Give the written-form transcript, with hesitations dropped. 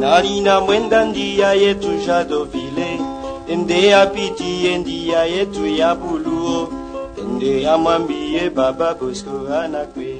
Narina mwenda ndia yetu Jadovile, ende ya piti ndia yetu ya Buluo, ende ya mwambie Baba Bosco anakwe.